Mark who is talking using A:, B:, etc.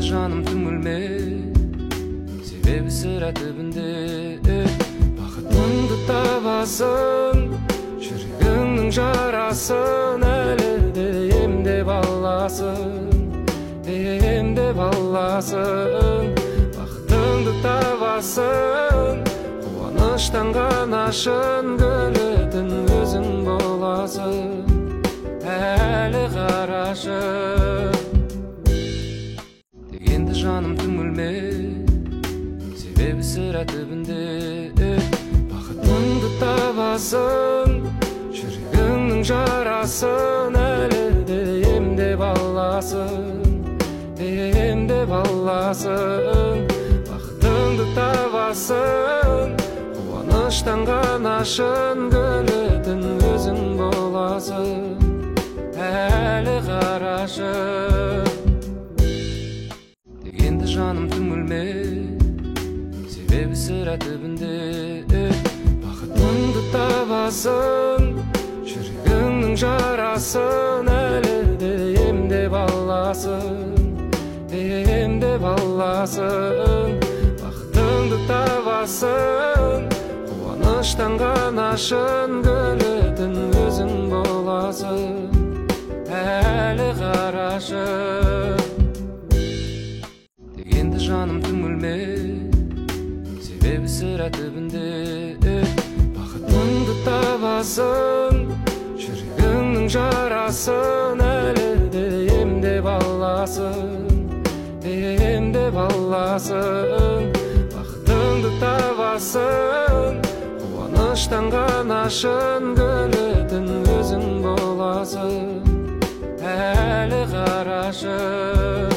A: жаным түңілме, себебі сірә түбінде бақытыңды табасың. Жүрегіңнің жарасын әлі де емдеп аласың, емдеп аласың. Бақытыңды табасың, қуаныштан ғана шын күлетін өзің боласың. Әлі қарашы, дегенді жаным түңілме, себебі сірә түбінде бақытыңды табасың. Жүрегіңнің жарасын әлі де емдеп аласың, емдеп аласың. Бақытыңды табасың, қуаныштан ғана шын күлетін өзің боласың. Әлі қарашы, дегенді жаным түңілме, себебі сірә түбінде бақытыңды табасың. Жүрегіңнің жарасын әлі де емдеп аласың, емдеп аласың. Бақытыңды табасың, қуаныштан ғана шын күлетін өзің боласың. Әлі қарашы, дегенді жаным түңілме, себебі сірә түбінде бақытыңды табасың. Жүрегіңнің жарасын әлі де емдеп аласың, емдеп аласың. Бақытыңды табасың, қуаныштан ғана шын күлетін өзің боласың. Әлі қарашы.